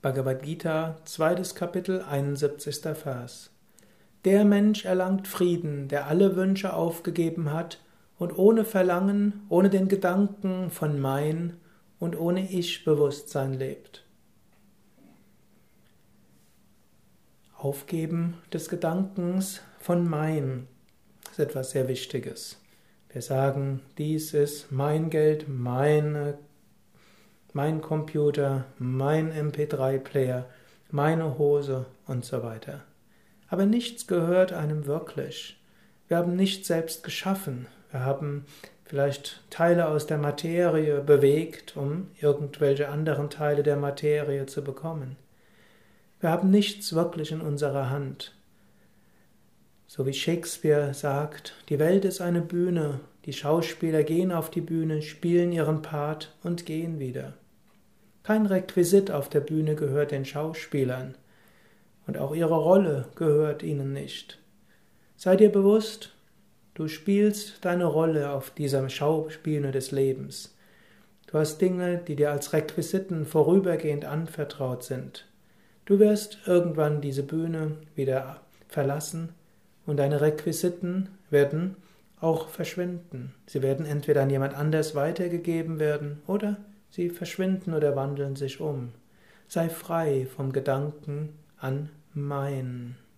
Bhagavad Gita, 2. Kapitel, 71. Vers. Der Mensch erlangt Frieden, der alle Wünsche aufgegeben hat und ohne Verlangen, ohne den Gedanken von Mein und ohne Ich-Bewusstsein lebt. Aufgeben des Gedankens von Mein ist etwas sehr Wichtiges. Wir sagen, dies ist mein Geld, mein Computer, mein MP3-Player, meine Hose und so weiter. Aber nichts gehört einem wirklich. Wir haben nichts selbst geschaffen. Wir haben vielleicht Teile aus der Materie bewegt, um irgendwelche anderen Teile der Materie zu bekommen. Wir haben nichts wirklich in unserer Hand. So wie Shakespeare sagt, die Welt ist eine Bühne, die Schauspieler gehen auf die Bühne, spielen ihren Part und gehen wieder. Kein Requisit auf der Bühne gehört den Schauspielern und auch ihre Rolle gehört ihnen nicht. Sei dir bewusst, du spielst deine Rolle auf dieser Schauspielbühne des Lebens. Du hast Dinge, die dir als Requisiten vorübergehend anvertraut sind. Du wirst irgendwann diese Bühne wieder verlassen und deine Requisiten werden auch verschwinden. Sie werden entweder an jemand anders weitergegeben werden oder sie verschwinden oder wandeln sich um. Sei frei vom Gedanken an Mein.